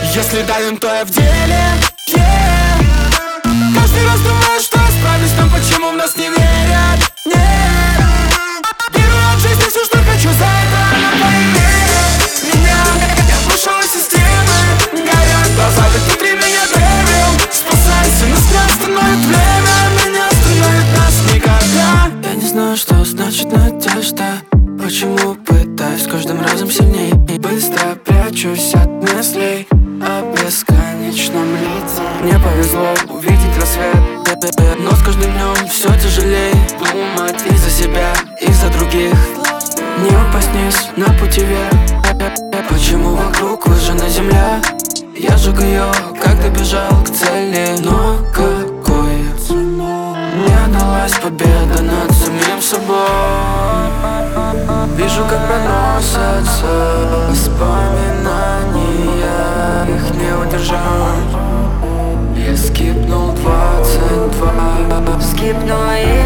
Если давим, то я в деле, yeah. Каждый раз думаю, что я справлюсь, но почему в нас не верят, нет. Беру от жизни все, что хочу, за это она поимеет меня. Я вышел из системы, горят глаза, ведь внутри меня дырил. Спасайся, нас не остановит время, меня остановит нас никогда. Я не знаю, что значит надежда, почему пытаюсь каждым разом сильней. Быстро прячусь от мыслей о бесконечном лице. Мне повезло увидеть рассвет, но с каждым днем все тяжелее думать и за себя, и за других. Не упасть вниз на пути вверх. Почему вокруг выжжена земля? Я сжег ее, как добежал к цели. Но какой не далась победа над самим собой. Вижу, как проносятся воспоминания, их не удержать. Я скипнул 22. Скипнула